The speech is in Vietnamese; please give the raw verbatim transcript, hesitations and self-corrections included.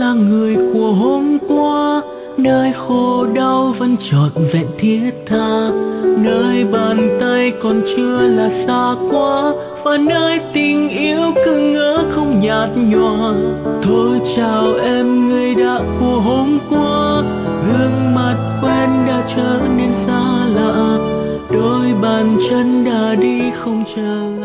là người của hôm qua, nơi khổ đau vẫn trọn vẹn thiết tha, nơi bàn tay còn chưa là xa quá, và nơi tình yêu cứ ngỡ không nhạt nhòa. Thôi chào em người đã của hôm qua, gương mặt quen đã trở nên xa lạ, đôi bàn chân đã đi không chờ.